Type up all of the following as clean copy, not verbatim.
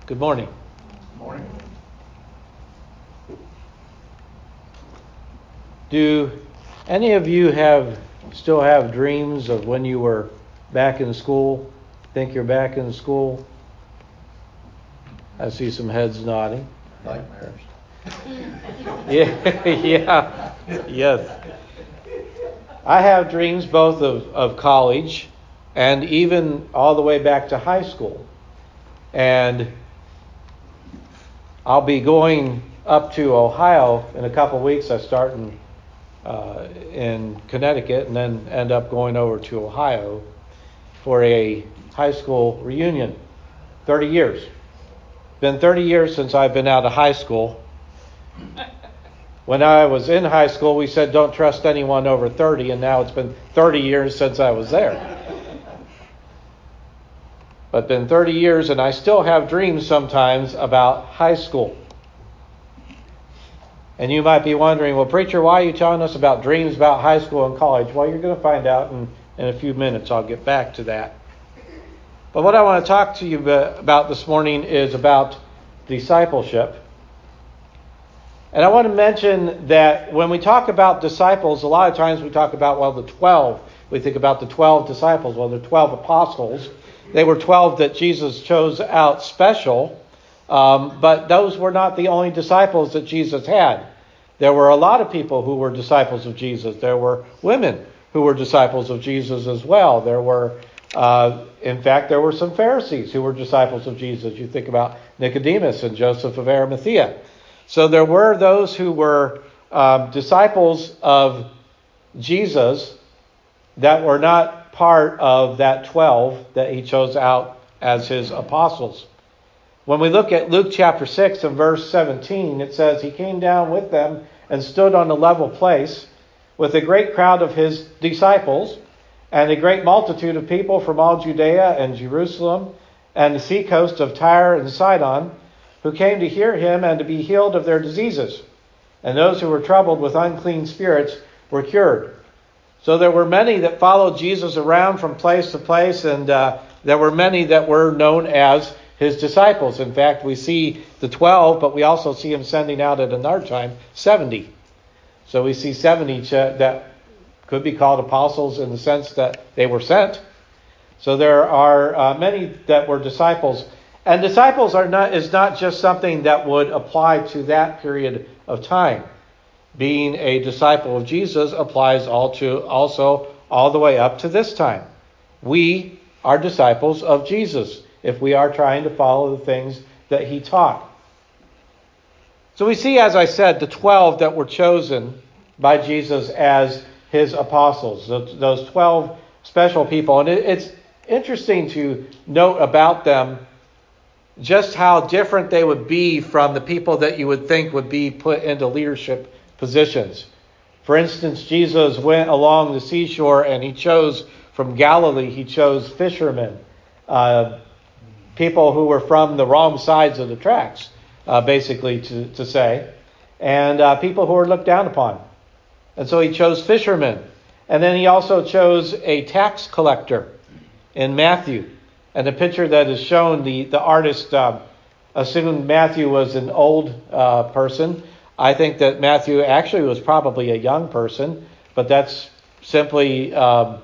Good morning. Morning. Do any of you still have dreams of when you were back in school? Think you're back in school? I see some heads nodding. Nightmares. Yeah, yes. I have dreams both of college and even all the way back to high school. And I'll be going up to Ohio in a couple weeks. I start in Connecticut and then end up going over to Ohio for a high school reunion. 30 years. Been 30 years since I've been out of high school. When I was in high school, we said don't trust anyone over 30, and now it's been 30 years since I was there. But been 30 years, and I still have dreams sometimes about high school. And you might be wondering, well, preacher, why are you telling us about dreams about high school and college? Well, you're going to find out in a few minutes. I'll get back to that. But what I want to talk to you about this morning is about discipleship. And I want to mention that when we talk about disciples, a lot of times we talk about, the 12. We think about the 12 disciples, the 12 apostles. They were 12 that Jesus chose out special. But those were not the only disciples that Jesus had. There were a lot of people who were disciples of Jesus. There were women who were disciples of Jesus as well. There were, in fact, there were some Pharisees who were disciples of Jesus. You think about Nicodemus and Joseph of Arimathea. So there were those who were disciples of Jesus that were not part of that 12 that he chose out as his apostles. When we look at Luke chapter 6 and verse 17, it says, he came down with them and stood on a level place with a great crowd of his disciples and a great multitude of people from all Judea and Jerusalem and the seacoast of Tyre and Sidon, who came to hear him and to be healed of their diseases. And those who were troubled with unclean spirits were cured. So there were many that followed Jesus around from place to place, and there were many that were known as his disciples. In fact, we see the 12, but we also see him sending out at another time 70. So we see 70 that could be called apostles in the sense that they were sent. So there are many that were disciples. And disciples is not just something that would apply to that period of time. Being a disciple of Jesus applies also all the way up to this time. We are disciples of Jesus if we are trying to follow the things that he taught. So we see, as I said, the 12 that were chosen by Jesus as his apostles, those 12 special people. And it's interesting to note about them just how different they would be from the people that you would think would be put into leadership positions. For instance, Jesus went along the seashore and he chose from Galilee, he chose fishermen, people who were from the wrong sides of the tracks, basically to say, and people who were looked down upon. And so he chose fishermen. And then he also chose a tax collector in Matthew. And the picture that is shown, the artist assumed Matthew was an old person. I think that Matthew actually was probably a young person, but that's simply, my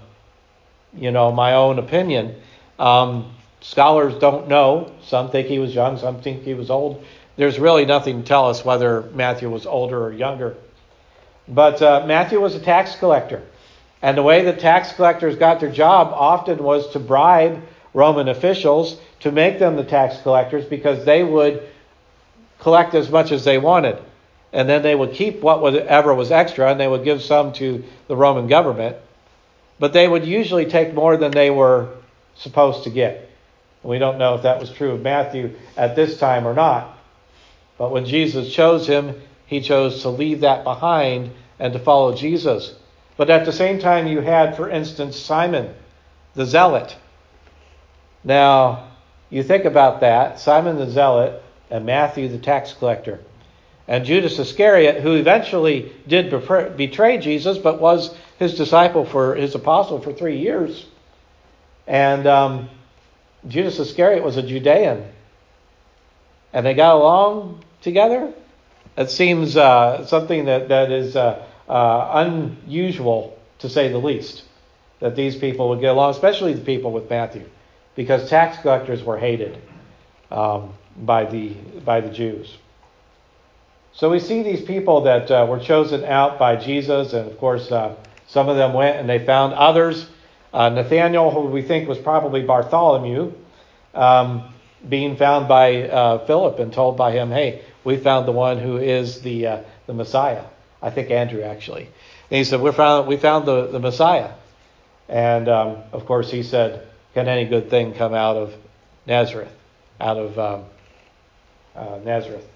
own opinion. Scholars don't know. Some think he was young, some think he was old. There's really nothing to tell us whether Matthew was older or younger. But Matthew was a tax collector. And the way that tax collectors got their job often was to bribe Roman officials to make them the tax collectors because they would collect as much as they wanted. And then they would keep whatever was extra and they would give some to the Roman government. But they would usually take more than they were supposed to get. We don't know if that was true of Matthew at this time or not. But when Jesus chose him, he chose to leave that behind and to follow Jesus. But at the same time, you had, for instance, Simon the Zealot. Now, you think about that, Simon the Zealot and Matthew the tax collector. And Judas Iscariot, who eventually did betray Jesus, but was his apostle for 3 years. And Judas Iscariot was a Judean. and they got along together. It seems something that is unusual, to say the least, that these people would get along, especially the people with Matthew, because tax collectors were hated by the Jews. So we see these people that were chosen out by Jesus, and of course some of them went and they found others. Nathanael, who we think was probably Bartholomew, being found by Philip and told by him, "Hey, we found the one who is the Messiah." I think Andrew actually. And he said, "We found the Messiah." And of course he said, "Can any good thing come out of Nazareth?" Out of Nazareth.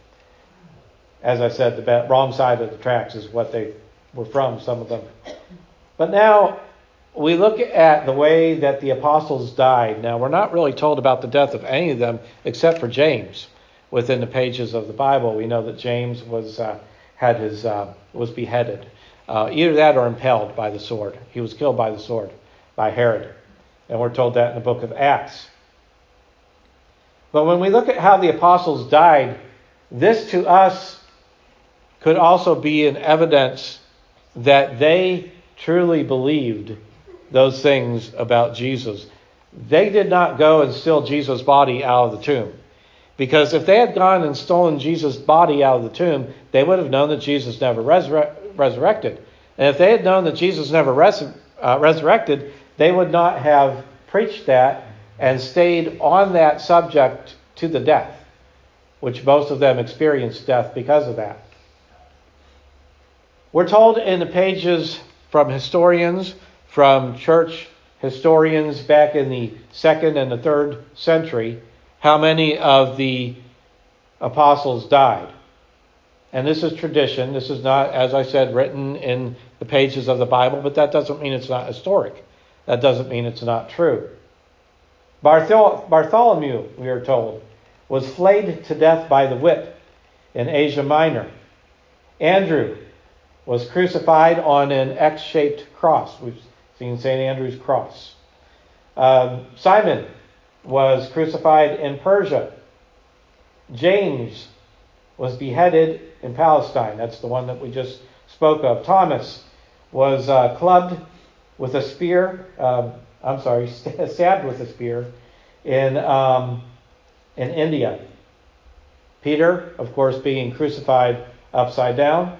As I said, the wrong side of the tracks is what they were from, some of them. But now we look at the way that the apostles died. Now, we're not really told about the death of any of them except for James within the pages of the Bible. We know that James was beheaded. Either that or impaled by the sword. He was killed by the sword by Herod. And we're told that in the book of Acts. But when we look at how the apostles died, this to us could also be an evidence that they truly believed those things about Jesus. They did not go and steal Jesus' body out of the tomb. Because if they had gone and stolen Jesus' body out of the tomb, they would have known that Jesus never resurrected. And if they had known that Jesus never resurrected, they would not have preached that and stayed on that subject to the death, which most of them experienced death because of that. We're told in the pages from historians, from church historians back in the 2nd and the 3rd century, how many of the apostles died. And this is tradition. This is not, as I said, written in the pages of the Bible, but that doesn't mean it's not historic. That doesn't mean it's not true. Bartholomew, we are told, was flayed to death by the whip in Asia Minor. Andrew was crucified on an X-shaped cross. We've seen St. Andrew's cross. Simon was crucified in Persia. James was beheaded in Palestine. That's the one that we just spoke of. Thomas was clubbed with a spear. Stabbed with a spear in India. Peter, of course, being crucified upside down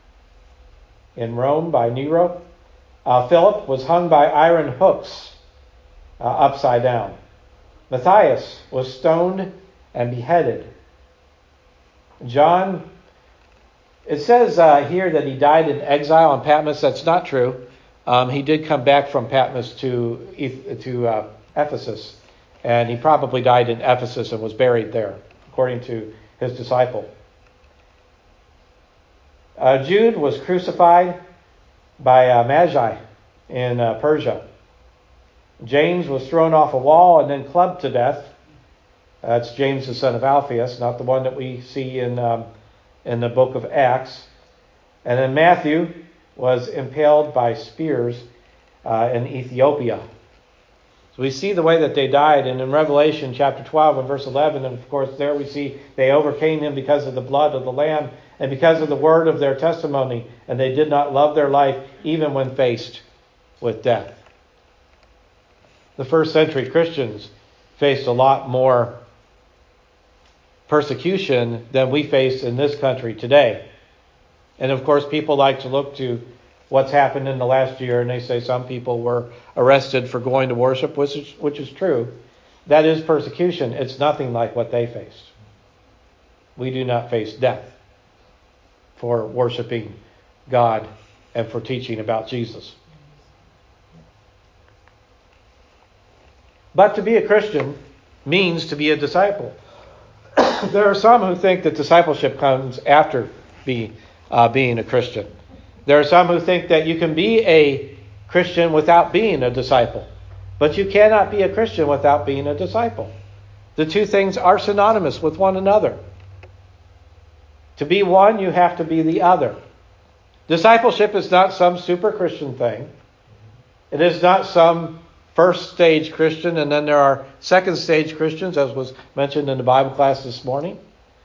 in Rome by Nero. Philip was hung by iron hooks upside down. Matthias was stoned and beheaded. John, it says here that he died in exile on Patmos. That's not true. He did come back from Patmos to Ephesus, and he probably died in Ephesus and was buried there, according to his disciple. Jude was crucified by Magi in Persia. James was thrown off a wall and then clubbed to death. That's James, the son of Alphaeus, not the one that we see in the book of Acts. And then Matthew was impaled by spears in Ethiopia. So we see the way that they died. And in Revelation chapter 12 and verse 11, and of course there we see they overcame him because of the blood of the Lamb and because of the word of their testimony. And they did not love their life even when faced with death. The first century Christians faced a lot more persecution than we face in this country today. And of course, people like to look to what's happened in the last year, and they say some people were arrested for going to worship, which is true. That is persecution. It's nothing like what they faced. We do not face death for worshiping God and for teaching about Jesus. But to be a Christian means to be a disciple. There are some who think that discipleship comes after being a Christian. There are some who think that you can be a Christian without being a disciple. But you cannot be a Christian without being a disciple. The two things are synonymous with one another. To be one, you have to be the other. Discipleship is not some super Christian thing. It is not some first stage Christian and then there are second stage Christians, as was mentioned in the Bible class this morning.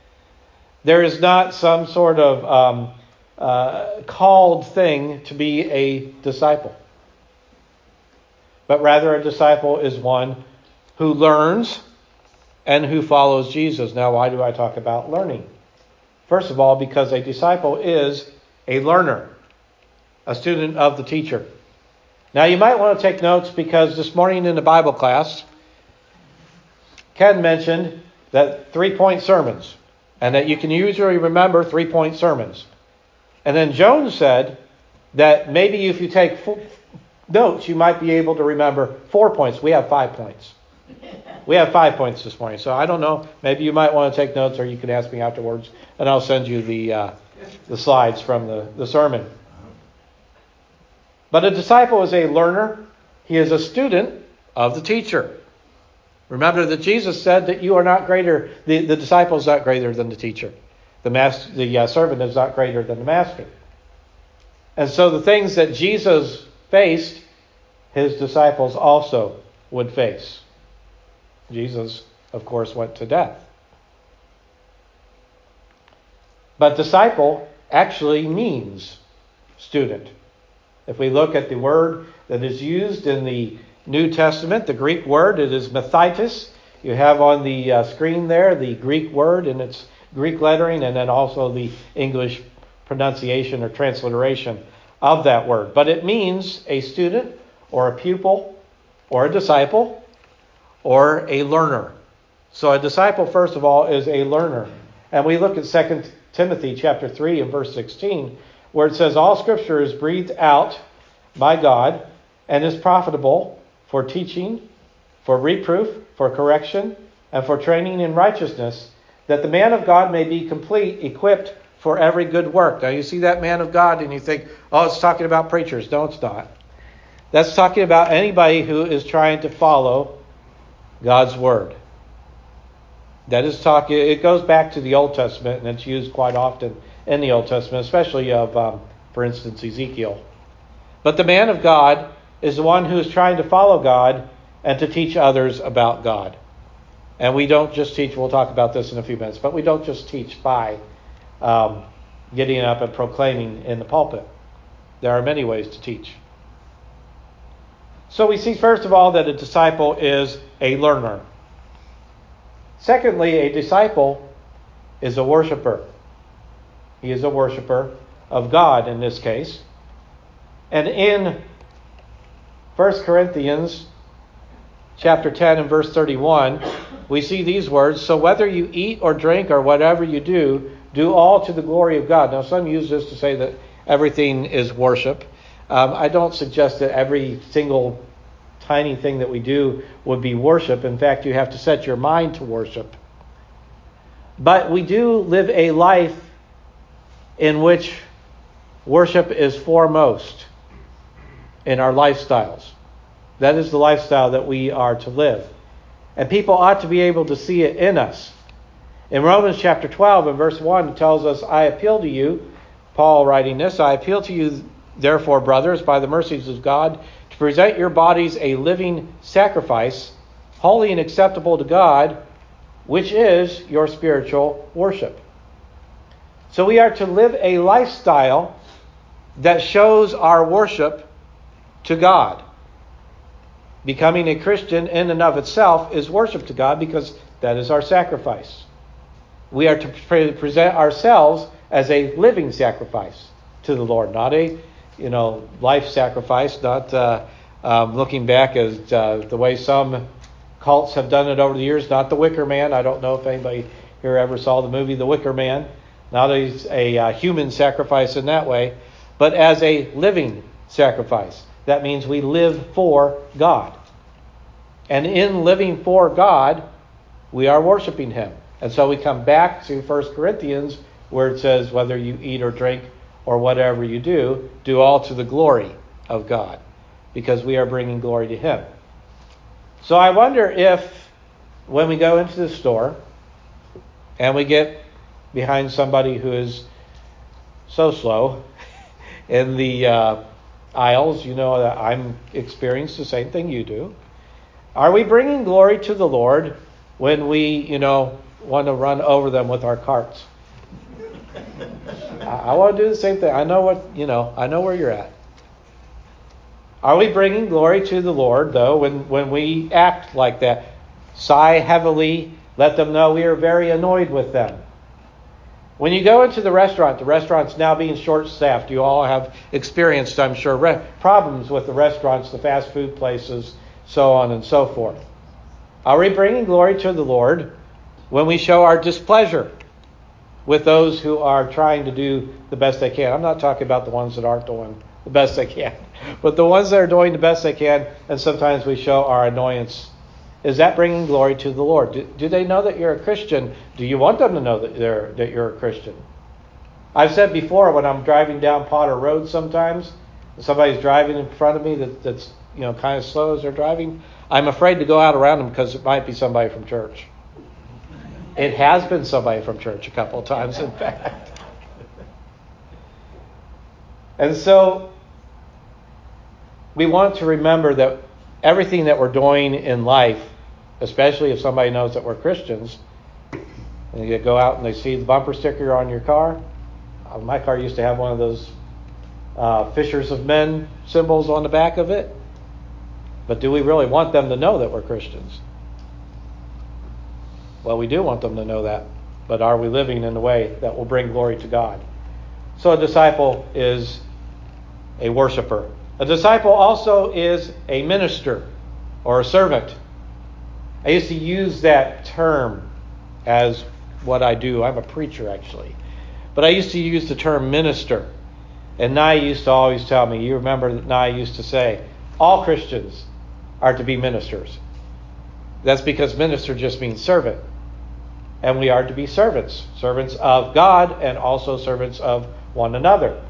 There is not some sort of called thing to be a disciple. But rather a disciple is one who learns and who follows Jesus. Now, why do I talk about learning? First of all, because a disciple is a learner, a student of the teacher. Now, you might want to take notes because this morning in the Bible class, Ken mentioned that 3-point sermons, and that you can usually remember 3-point sermons. And then Joan said that maybe if you take notes, you might be able to remember 4 points. We have 5 points. We have 5 points this morning. So I don't know. Maybe you might want to take notes, or you can ask me afterwards, and I'll send you the slides from the sermon. But a disciple is a learner. He is a student of the teacher. Remember that Jesus said that you are not greater. The disciple is not greater than the teacher. The servant is not greater than the master. And so the things that Jesus faced, his disciples also would face. Jesus, of course, went to death. But disciple actually means student. If we look at the word that is used in the New Testament, the Greek word, it is mathetes. You have on the screen there the Greek word in its Greek lettering, and then also the English pronunciation or transliteration of that word. But it means a student or a pupil or a disciple or a learner. So a disciple, first of all, is a learner. And we look at 2 Timothy chapter 3 and verse 16, where it says, all Scripture is breathed out by God and is profitable for teaching, for reproof, for correction, and for training in righteousness, that the man of God may be complete, equipped for every good work. Now you see that man of God and you think, oh, it's talking about preachers. No, it's not. That's talking about anybody who is trying to follow God's word. That is talking. It goes back to the Old Testament, and it's used quite often in the Old Testament, especially of, for instance, Ezekiel. But the man of God is the one who is trying to follow God and to teach others about God. And we don't just teach, we'll talk about this in a few minutes, but we don't just teach by getting up and proclaiming in the pulpit. There are many ways to teach. So we see, first of all, that a disciple is a learner. Secondly, a disciple is a worshiper. He is a worshiper of God in this case. And in 1 Corinthians chapter 10 and verse 31, we see these words, so whether you eat or drink or whatever you do, do all to the glory of God. Now some use this to say that everything is worship. I don't suggest that every single tiny thing that we do would be worship. In fact, you have to set your mind to worship. But we do live a life in which worship is foremost in our lifestyles. That is the lifestyle that we are to live. And people ought to be able to see it in us. In Romans chapter 12 and verse 1, it tells us, I appeal to you, Paul writing this, I appeal to you, therefore, brothers, by the mercies of God, to present your bodies a living sacrifice, holy and acceptable to God, which is your spiritual worship. So we are to live a lifestyle that shows our worship to God. Becoming a Christian in and of itself is worship to God because that is our sacrifice. We are to present ourselves as a living sacrifice to the Lord, not a life sacrifice, not looking back as the way some cults have done it over the years, not the Wicker Man. I don't know if anybody here ever saw the movie The Wicker Man. Not as a human sacrifice in that way, but as a living sacrifice. That means we live for God. And in living for God, we are worshiping Him. And so we come back to 1 Corinthians where it says, whether you eat or drink or whatever you do all to the glory of God, because we are bringing glory to Him. So I wonder if when we go into the store and we get behind somebody who is so slow in the aisles, that I'm experiencing the same thing you do. Are we bringing glory to the Lord when we, want to run over them with our carts? I want to do the same thing. I know I know where you're at. Are we bringing glory to the Lord, though, when we act like that? Sigh heavily, let them know we are very annoyed with them. When you go into the restaurant's now being short-staffed. You all have experienced, I'm sure, problems with the restaurants, the fast food places, so on and so forth. Are we bringing glory to the Lord when we show our displeasure with those who are trying to do the best they can? I'm not talking about the ones that aren't doing the best they can, but the ones that are doing the best they can, and sometimes we show our annoyance. Is that bringing glory to the Lord? Do they know that you're a Christian? Do you want them to know that you're a Christian? I've said before, when I'm driving down Potter Road sometimes, and somebody's driving in front of me that's kind of slow as they're driving, I'm afraid to go out around them because it might be somebody from church. It has been somebody from church a couple of times, in fact. And so we want to remember that everything that we're doing in life, especially if somebody knows that we're Christians, and you go out and they see the bumper sticker on your car. My car used to have one of those Fishers of Men symbols on the back of it. But do we really want them to know that we're Christians? Well, we do want them to know that. But are we living in a way that will bring glory to God? So a disciple is a worshiper. A disciple also is a minister or a servant. I used to use that term as what I do. I'm a preacher, actually. But I used to use the term minister. And Nye used to always tell me, you remember that Nye used to say, all Christians are to be ministers. That's because minister just means servant. And we are to be servants. Servants of God and also servants of one another.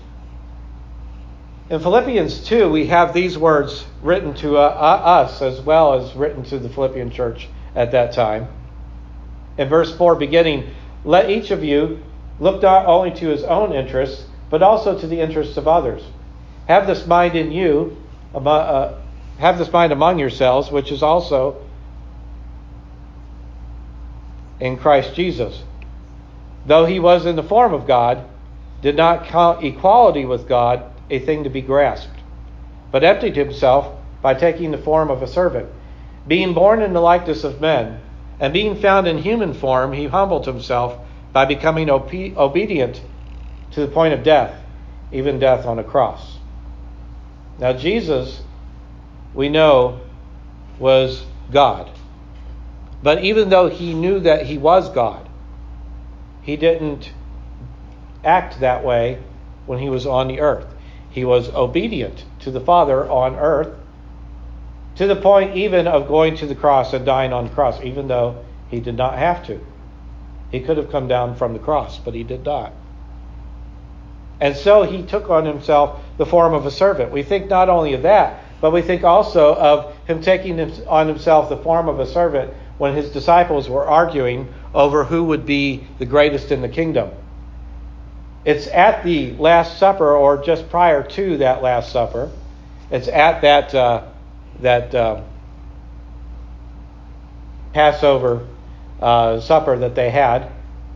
In Philippians 2, we have these words written to us as well as written to the Philippian church at that time. In verse 4 beginning, let each of you look not only to his own interests, but also to the interests of others. Have this mind in you, have this mind among yourselves, which is also in Christ Jesus. Though he was in the form of God, did not count equality with God a thing to be grasped, but emptied himself by taking the form of a servant. Being born in the likeness of men, and being found in human form, he humbled himself by becoming obedient to the point of death, even death on a cross. Now Jesus, we know, was God. But even though he knew that he was God, he didn't act that way when he was on the earth. He was obedient to the Father on earth, to the point even of going to the cross and dying on the cross, even though he did not have to. He could have come down from the cross, but he did not. And so he took on himself the form of a servant. We think not only of that, but we think also of him taking on himself the form of a servant when his disciples were arguing over who would be the greatest in the kingdom. It's at the Last Supper, or just prior to that Last Supper. It's at that Passover supper that they had.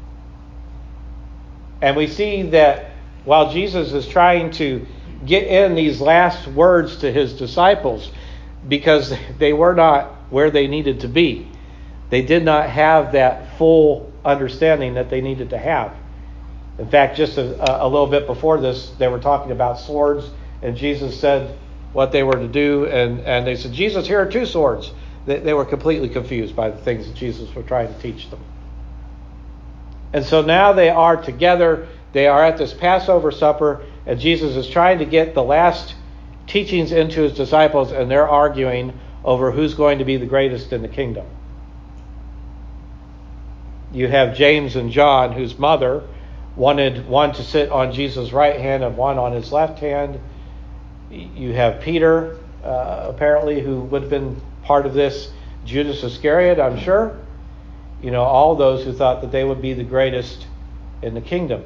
And we see that while Jesus is trying to get in these last words to his disciples, because they were not where they needed to be. They did not have that full understanding that they needed to have. In fact, just a little bit before this, they were talking about swords, and Jesus said what they were to do, and they said, Jesus, here are 2 swords. They were completely confused by the things that Jesus was trying to teach them. And so now they are together. They are at this Passover supper, and Jesus is trying to get the last teachings into his disciples, and they're arguing over who's going to be the greatest in the kingdom. You have James and John, whose mother wanted one to sit on Jesus' right hand and one on his left hand. You have Peter, apparently, who would have been part of this. Judas Iscariot, I'm sure. All those who thought that they would be the greatest in the kingdom.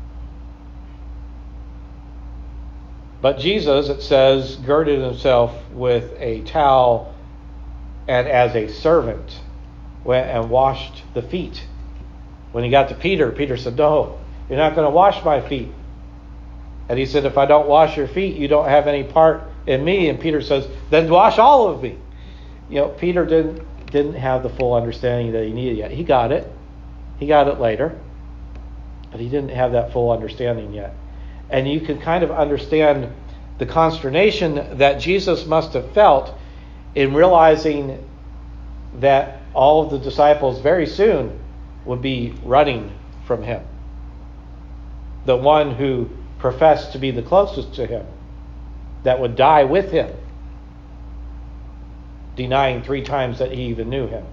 But Jesus, it says, girded himself with a towel and as a servant went and washed the feet. When he got to Peter, Peter said, no, You're not going to wash my feet. And he said, if I don't wash your feet, you don't have any part in me. And Peter says, then wash all of me. Peter didn't have the full understanding that he needed yet. He got it. He got it later. But he didn't have that full understanding yet. And you can kind of understand the consternation that Jesus must have felt in realizing that all of the disciples very soon would be running from him. The one who professed to be the closest to him, that would die with him, denying 3 times that he even knew him.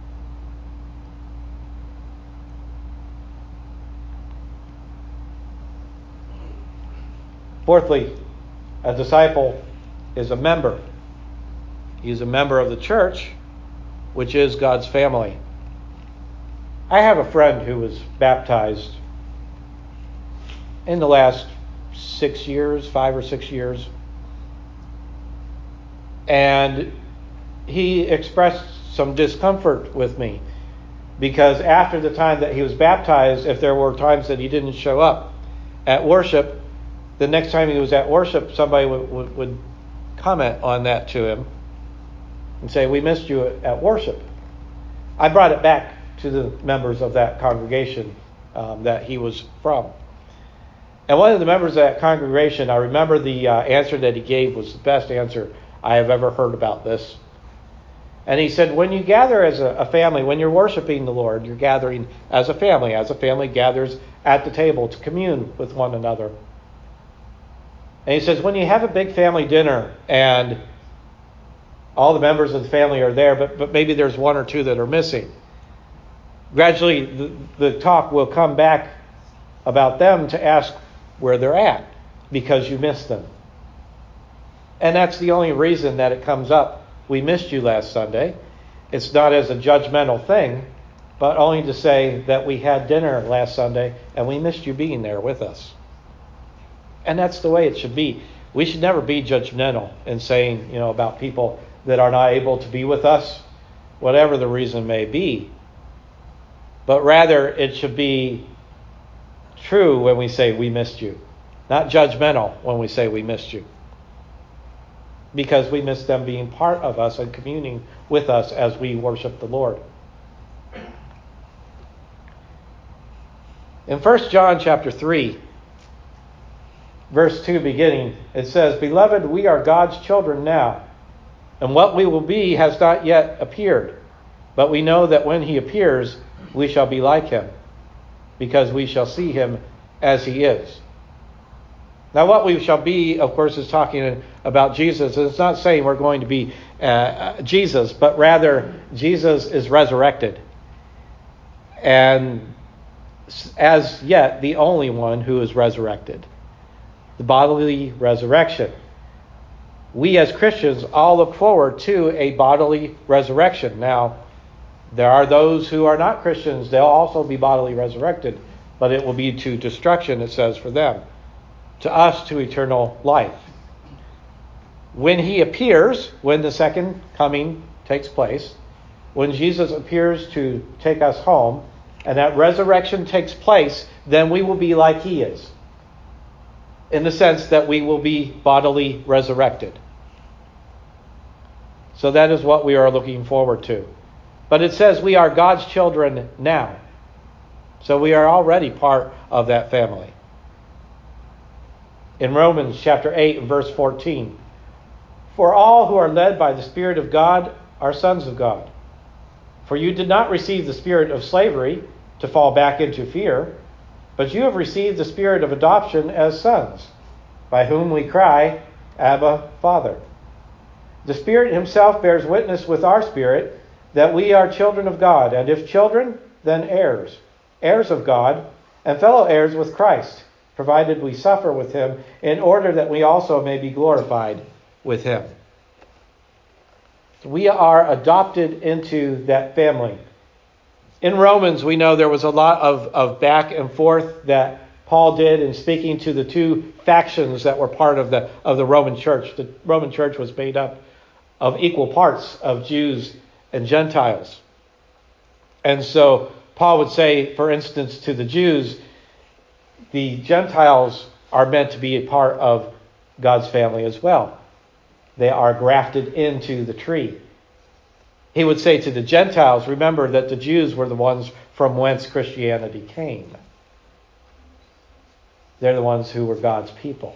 Fourthly, a disciple is a member. He is a member of the church, which is God's family. I have a friend who was baptized in the last 6 years, 5 or 6 years. And he expressed some discomfort with me because after the time that he was baptized, if there were times that he didn't show up at worship, the next time he was at worship, somebody would comment on that to him and say, we missed you at worship. I brought it back to the members of that congregation that he was from. And one of the members of that congregation, I remember the answer that he gave was the best answer I have ever heard about this. And he said, when you gather as a family, when you're worshiping the Lord, you're gathering as a family gathers at the table to commune with one another. And he says, when you have a big family dinner and all the members of the family are there, but maybe there's 1 or 2 that are missing, gradually the talk will come back about them to ask where they're at because you missed them. And that's the only reason that it comes up. We missed you last Sunday. It's not as a judgmental thing, but only to say that we had dinner last Sunday and we missed you being there with us. And that's the way it should be. We should never be judgmental in saying, about people that are not able to be with us, whatever the reason may be. But rather, it should be true when we say we missed you. Not judgmental when we say we missed you. Because we miss them being part of us and communing with us as we worship the Lord. In 1 John chapter 3, verse 2 beginning, it says, Beloved, we are God's children now, and what we will be has not yet appeared. But we know that when he appears, we shall be like him, because we shall see him as he is. Now, what we shall be, of course, is talking about Jesus. It's not saying we're going to be Jesus, but rather Jesus is resurrected. And as yet, the only one who is resurrected. The bodily resurrection. We as Christians all look forward to a bodily resurrection. Now, there are those who are not Christians. They'll also be bodily resurrected, but it will be to destruction, it says, for them. To us, to eternal life. When he appears, when the second coming takes place, when Jesus appears to take us home, and that resurrection takes place, then we will be like he is. In the sense that we will be bodily resurrected. So that is what we are looking forward to. But it says we are God's children now. So we are already part of that family. In Romans chapter 8 and verse 14, For all who are led by the Spirit of God are sons of God. For you did not receive the spirit of slavery to fall back into fear, but you have received the spirit of adoption as sons, by whom we cry, Abba, Father. The Spirit himself bears witness with our spirit that we are children of God, and if children, then heirs, heirs of God, and fellow heirs with Christ, provided we suffer with him, in order that we also may be glorified with him. We are adopted into that family. In Romans, we know there was a lot of back and forth that Paul did in speaking to the 2 factions that were part of the Roman church. The Roman church was made up of equal parts of Jews and Gentiles. And so Paul would say, for instance, to the Jews, the Gentiles are meant to be a part of God's family as well. They are grafted into the tree. He would say to the Gentiles, remember that the Jews were the ones from whence Christianity came. They're the ones who were God's people.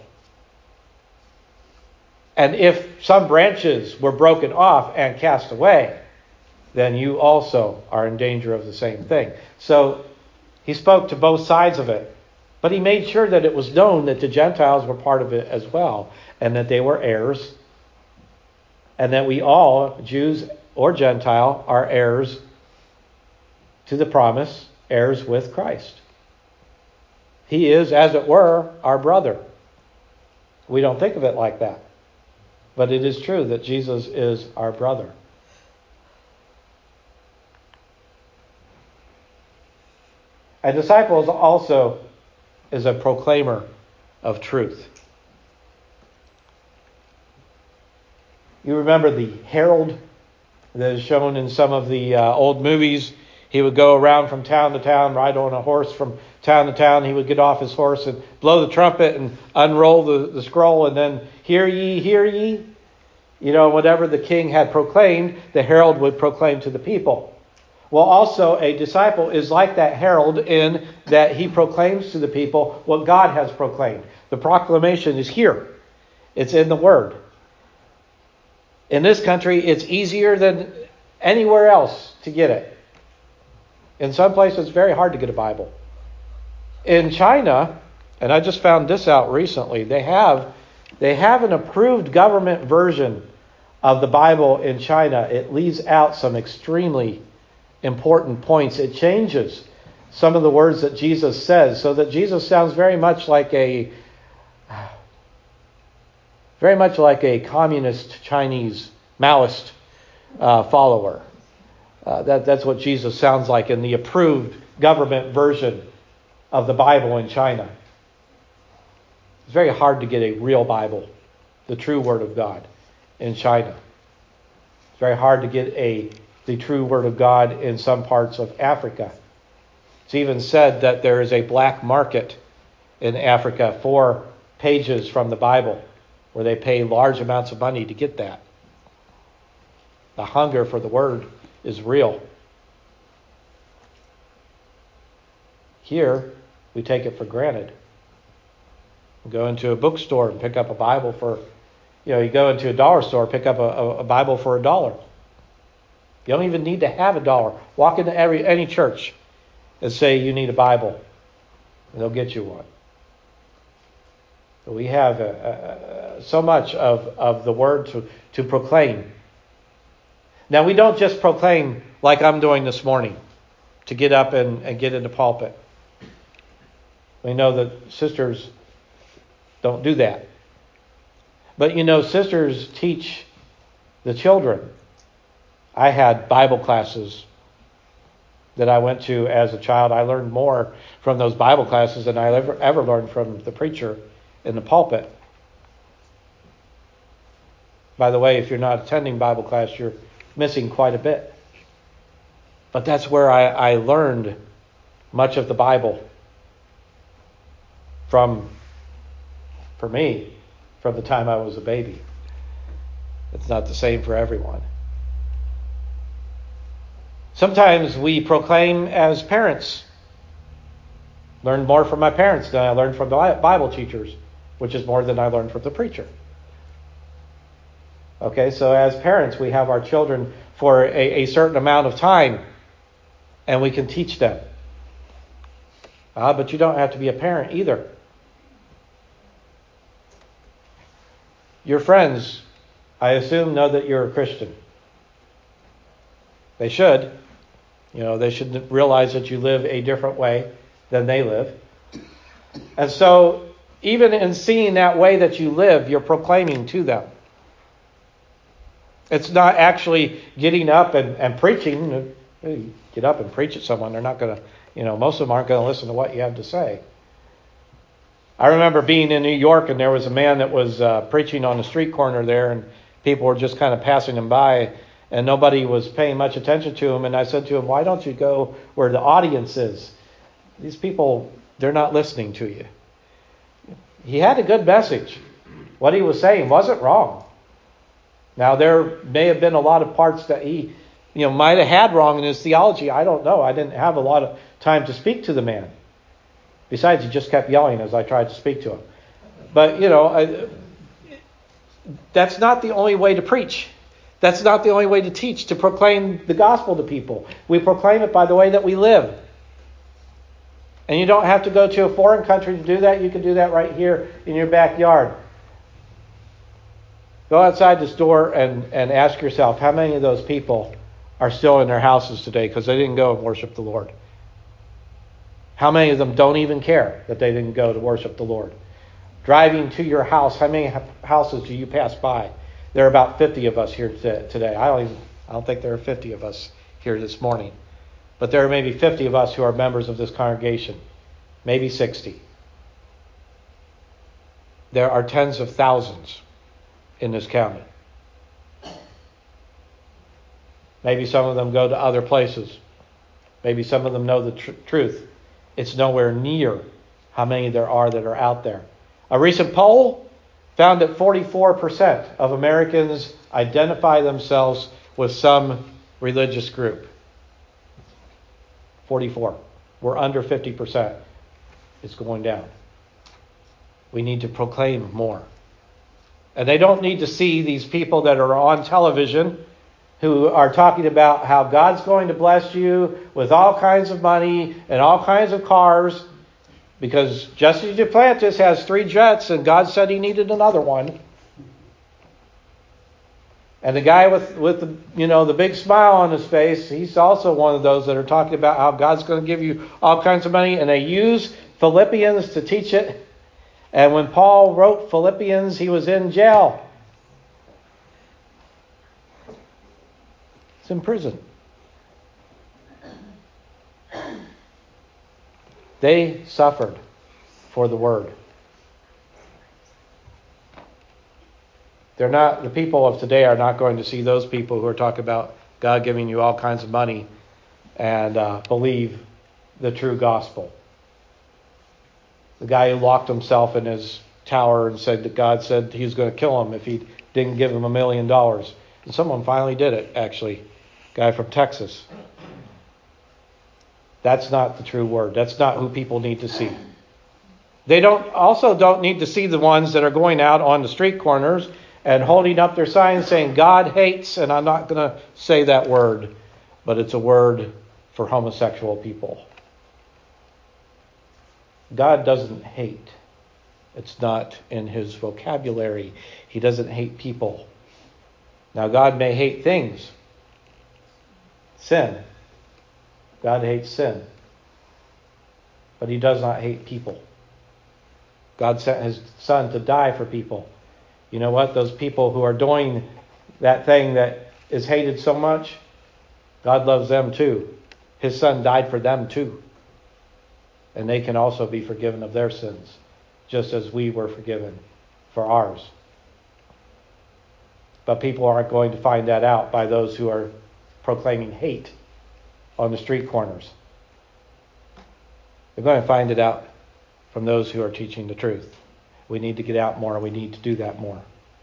And if some branches were broken off and cast away, then you also are in danger of the same thing. So he spoke to both sides of it. But he made sure that it was known that the Gentiles were part of it as well, and that they were heirs, and that we all, Jews or Gentile, are heirs to the promise, heirs with Christ. He is, as it were, our brother. We don't think of it like that. But it is true that Jesus is our brother. A disciple is also is a proclaimer of truth. You remember the herald that is shown in some of the old movies. He would go around from town to town, ride on a horse from town to town. He would get off his horse and blow the trumpet and unroll the scroll, and then, hear ye, hear ye. You know, whatever the king had proclaimed, the herald would proclaim to the people. Well, also a disciple is like that herald in that he proclaims to the people what God has proclaimed. The proclamation is here. It's in the Word. In this country, it's easier than anywhere else to get it. In some places, it's very hard to get a Bible. In China, and I just found this out recently, they have an approved government version of the Bible in China. It leaves out some extremely important points. It changes some of the words that Jesus says, so that Jesus sounds very much like a communist Chinese Maoist follower. That's what Jesus sounds like in the approved government version of the Bible in China. It's very hard to get a real Bible, the true Word of God, in China. It's very hard to get the true Word of God in some parts of Africa. It's even said that there is a black market in Africa for pages from the Bible, where they pay large amounts of money to get that. The hunger for the Word is real. Here, we take it for granted. You go into a bookstore and pick up a Bible for, you go into a dollar store, pick up a Bible for $1. You don't even need to have $1. Walk into any church and say you need a Bible, and they'll get you one. We have so much of the Word to proclaim. Now, we don't just proclaim like I'm doing this morning, to get up and get in the pulpit. We know that sisters don't do that. But sisters teach the children. I had Bible classes that I went to as a child. I learned more from those Bible classes than I ever learned from the preacher in the pulpit. By the way, if you're not attending Bible class, you're missing quite a bit. But that's where I learned much of the Bible for me, from the time I was a baby. It's not the same for everyone. Sometimes we proclaim as parents. Learned more from my parents than I learned from the Bible teachers, which is more than I learned from the preacher. Okay, so as parents, we have our children for a certain amount of time, and we can teach them. But you don't have to be a parent either. Your friends, I assume, know that you're a Christian. They should. They should realize that you live a different way than they live. And so, even in seeing that way that you live, you're proclaiming to them. It's not actually getting up and preaching. You get up and preach at someone, they're not going to, most of them aren't going to listen to what you have to say. I remember being in New York, and there was a man that was preaching on the street corner there, and people were just kind of passing him by, and nobody was paying much attention to him. And I said to him, why don't you go where the audience is? These people they're not listening to you. He had a good message. What he was saying wasn't wrong. Now, there may have been a lot of parts that he might have had wrong in his theology. I don't know. I didn't have a lot of time to speak to the man. Besides, he just kept yelling as I tried to speak to him. But, that's not the only way to preach. That's not the only way to teach, to proclaim the gospel to people. We proclaim it by the way that we live. And you don't have to go to a foreign country to do that. You can do that right here in your backyard. Go outside this door and ask yourself, how many of those people are still in their houses today because they didn't go and worship the Lord? How many of them don't even care that they didn't go to worship the Lord? Driving to your house, how many houses do you pass by? There are about 50 of us here today. I don't think there are 50 of us here this morning. But there are maybe 50 of us who are members of this congregation. Maybe 60. There are tens of thousands in this county. Maybe some of them go to other places. Maybe some of them know the truth. It's nowhere near how many there are that are out there. A recent poll found that 44% of Americans identify themselves with some religious group. 44. We're under 50%. It's going down. We need to proclaim more. And they don't need to see these people that are on television who are talking about how God's going to bless you with all kinds of money and all kinds of cars, because Jesse Duplantis has 3 jets and God said he needed another one. And the guy with the big smile on his face, he's also one of those that are talking about how God's going to give you all kinds of money, and they use Philippians to teach it. And when Paul wrote Philippians, he was in jail. He's in prison. They suffered for the word. The people of today are not going to see those people who are talking about God giving you all kinds of money and believe the true gospel. The guy who locked himself in his tower and said that God said he was going to kill him if he didn't give him $1 million. And someone finally did it, actually. Guy from Texas. That's not the true word. That's not who people need to see. They don't need to see the ones that are going out on the street corners and holding up their signs saying God hates, and I'm not going to say that word, but it's a word for homosexual people. God doesn't hate. It's not in his vocabulary. He doesn't hate people. Now, God may hate things. Sin. God hates sin. But he does not hate people. God sent his son to die for people. You know what? Those people who are doing that thing that is hated so much, God loves them too. His son died for them too. And they can also be forgiven of their sins, just as we were forgiven for ours. But people aren't going to find that out by those who are proclaiming hate on the street corners. They're going to find it out from those who are teaching the truth. We need to get out more. We need to do that more.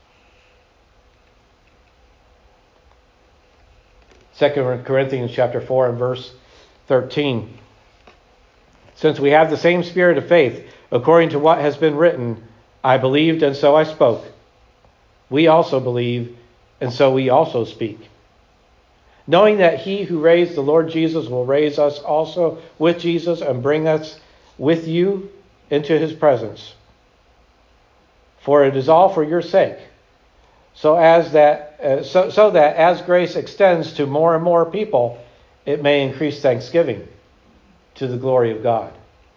2 Corinthians chapter 4 and verse 13. Since we have the same spirit of faith, according to what has been written, I believed and so I spoke. We also believe and so we also speak. Knowing that he who raised the Lord Jesus will raise us also with Jesus and bring us with you into his presence. For it is all for your sake, so that as grace extends to more and more people, it may increase thanksgiving to the glory of God.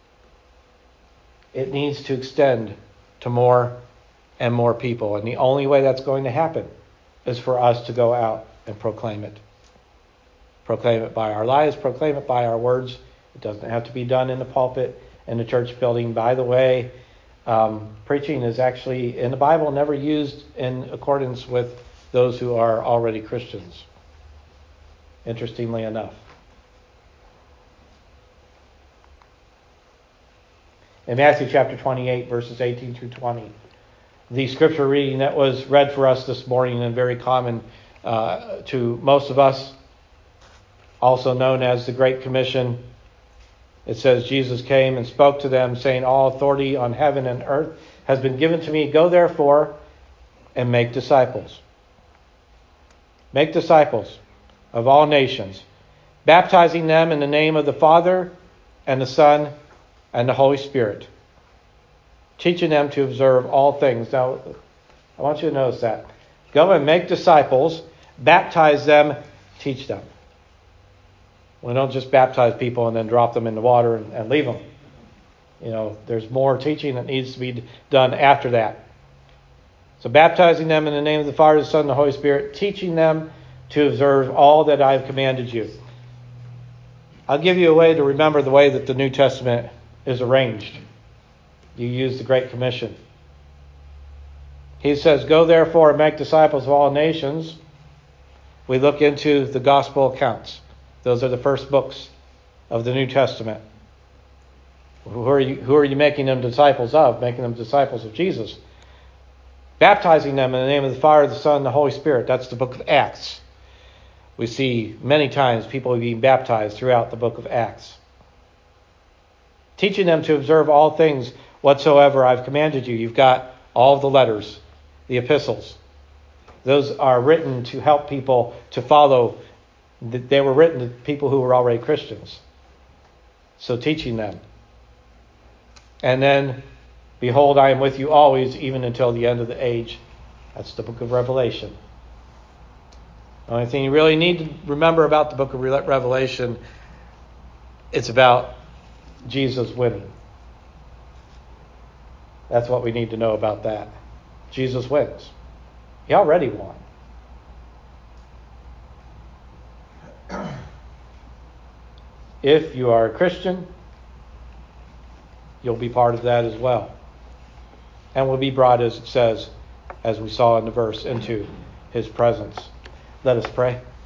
It needs to extend to more and more people. And the only way that's going to happen is for us to go out and proclaim it. Proclaim it by our lives, proclaim it by our words. It doesn't have to be done in the pulpit, in the church building. By the way, preaching is actually, in the Bible, never used in accordance with those who are already Christians. Interestingly enough. in Matthew chapter 28, verses 18 through 20. The scripture reading that was read for us this morning and very common to most of us, also known as the Great Commission. It says, Jesus came and spoke to them, saying, all authority on heaven and earth has been given to me. Go therefore and make disciples. Make disciples of all nations, baptizing them in the name of the Father and the Son and the Holy Spirit, teaching them to observe all things. Now, I want you to notice that. Go and make disciples, baptize them, teach them. We don't just baptize people and then drop them in the water and leave them. There's more teaching that needs to be done after that. So baptizing them in the name of the Father, the Son, and the Holy Spirit, teaching them to observe all that I have commanded you. I'll give you a way to remember the way that the New Testament is arranged. You use the Great Commission. He says, go therefore and make disciples of all nations. We look into the gospel accounts. Those are the first books of the New Testament. Who are you making them disciples of? Making them disciples of Jesus. Baptizing them in the name of the Father, the Son, and the Holy Spirit. That's the book of Acts. We see many times people being baptized throughout the book of Acts. Teaching them to observe all things whatsoever I've commanded you. You've got all of the letters, the epistles. Those are written to help people to follow. They were written to people who were already Christians. So teaching them. And then, behold, I am with you always, even until the end of the age. That's the book of Revelation. The only thing you really need to remember about the book of Revelation, it's about Jesus winning. That's what we need to know about that. Jesus wins. He already won. If you are a Christian, you'll be part of that as well. And will be brought, as it says, as we saw in the verse, into his presence. Let us pray.